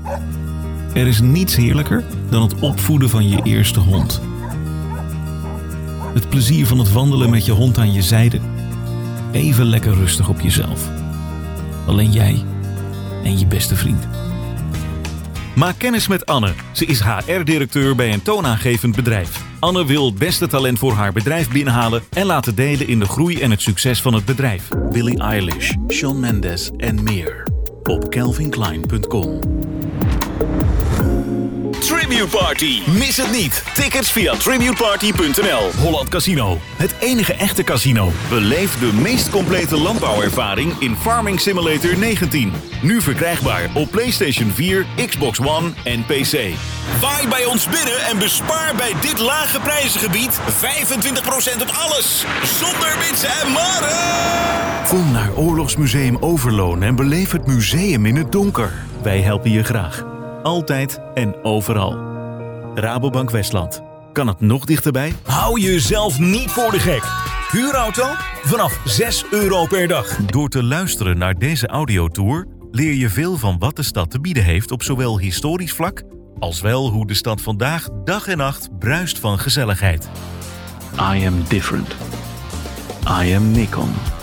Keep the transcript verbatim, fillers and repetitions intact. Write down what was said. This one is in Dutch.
Er is niets heerlijker dan het opvoeden van je eerste hond. Het plezier van het wandelen met je hond aan je zijde. Even lekker rustig op jezelf. Alleen jij en je beste vriend. Maak kennis met Anne. Ze is H R-directeur bij een toonaangevend bedrijf. Anne wil het beste talent voor haar bedrijf binnenhalen en laten delen in de groei en het succes van het bedrijf. Billie Eilish, Shawn Mendes en meer. Op calvin klein punt com. Tribute Party. Mis het niet. Tickets via tribute party punt n l. Holland Casino. Het enige echte casino. Beleef de meest complete landbouwervaring in Farming Simulator negentien. Nu verkrijgbaar op PlayStation vier, Xbox One en P C. Waai bij ons binnen en bespaar bij dit lage prijzengebied vijfentwintig procent op alles. Zonder mitsen en maren. Kom naar Oorlogsmuseum Overloon en beleef het museum in het donker. Wij helpen je graag. Altijd en overal. Rabobank Westland. Kan het nog dichterbij? Hou jezelf niet voor de gek. Huurauto? Vanaf zes euro per dag. Door te luisteren naar deze audiotour leer je veel van wat de stad te bieden heeft op zowel historisch vlak als wel hoe de stad vandaag dag en nacht bruist van gezelligheid. I am different. I am Nikon.